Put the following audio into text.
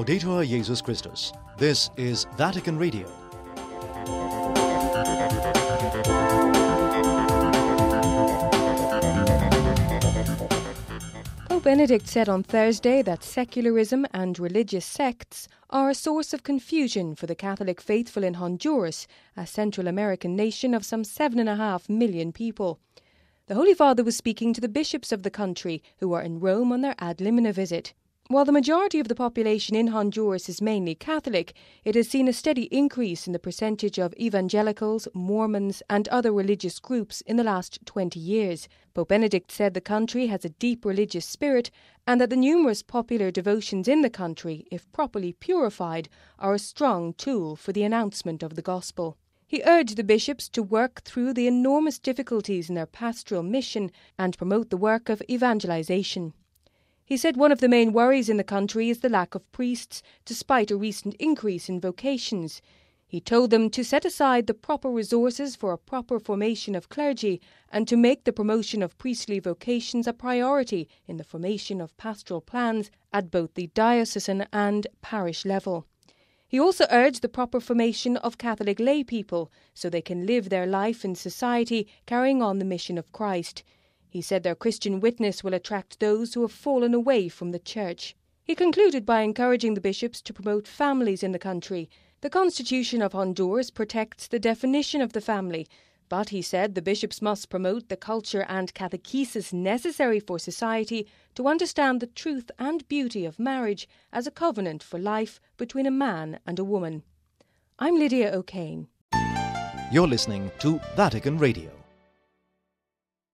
Laudetur Jesus Christus. This is Vatican Radio. Pope Benedict said on Thursday that secularism and religious sects are a source of confusion for the Catholic faithful in Honduras, a Central American nation of some 7.5 million people. The Holy Father was speaking to the bishops of the country who are in Rome on their ad limina visit. While the majority of the population in Honduras is mainly Catholic, it has seen a steady increase in the percentage of evangelicals, Mormons and other religious groups in the last 20 years. Pope Benedict said the country has a deep religious spirit and that the numerous popular devotions in the country, if properly purified, are a strong tool for the announcement of the gospel. He urged the bishops to work through the enormous difficulties in their pastoral mission and promote the work of evangelization. He said one of the main worries in the country is the lack of priests, despite a recent increase in vocations. He told them to set aside the proper resources for a proper formation of clergy and to make the promotion of priestly vocations a priority in the formation of pastoral plans at both the diocesan and parish level. He also urged the proper formation of Catholic lay people so they can live their life in society carrying on the mission of Christ. He said their Christian witness will attract those who have fallen away from the Church. He concluded by encouraging the bishops to promote families in the country. The Constitution of Honduras protects the definition of the family, but he said the bishops must promote the culture and catechesis necessary for society to understand the truth and beauty of marriage as a covenant for life between a man and a woman. I'm Lydia O'Kane. You're listening to Vatican Radio.